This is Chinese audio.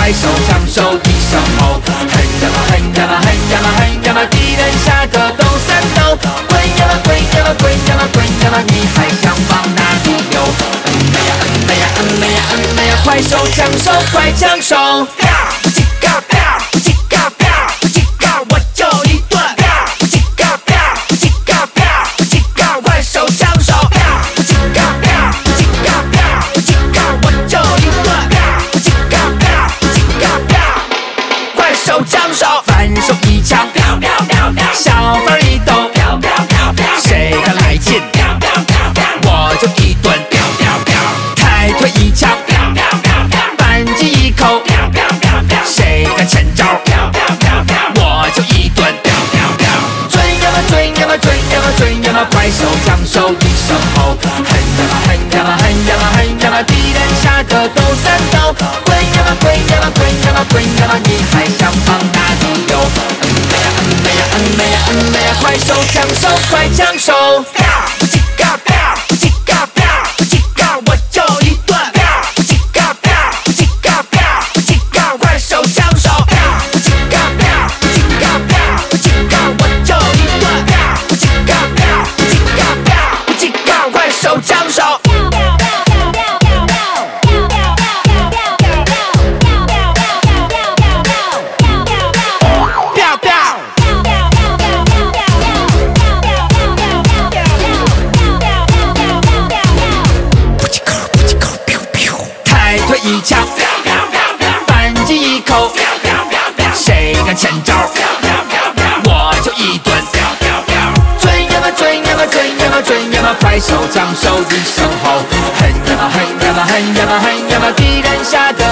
快手将手一声吼，嘿呀嘛嘿呀嘛嘿呀嘛嘿呀嘛，敌人吓得抖三抖，滚呀嘛滚呀嘛滚呀嘛滚呀嘛，你还想往哪里游？快手将手快将手，不叽嘎啪不叽嘎啪不叽嘎我就一顿，不叽嘎啪不叽嘎啪不叽嘎快手将手，不叽嘎啪不叽嘎啪不叽嘎我就一顿，不叽嘎啪不叽嘎啪快手将手，反手一枪小范一抖，谁敢来劲我就一顿，抬腿一枪反击一口，谁敢欠招我就一顿，准呀嘛准呀嘛准呀嘛准呀嘛，快手将手一声吼，嘿呀嘛嘿呀嘛嘿呀嘛嘿呀嘛，敌人吓得抖三抖，滚呀嘛滚呀嘛滚呀嘛滚呀嘛，你还想往哪里游？快手将手快将手，不叽嘎啪不叽嘎啪不叽嘎我就一顿，不叽嘎啪不叽嘎啪不叽嘎快手将手，不叽嘎啪不叽嘎啪不叽嘎我就一顿，不叽嘎啪不叽嘎啪不叽嘎快手将手。一枪反击一口，谁敢欠招我就一顿，准呀嘛准呀嘛准呀嘛准呀嘛，快手将手一声吼，嘿呀嘛嘿呀嘛嘿呀嘛嘿呀嘛，敌人吓得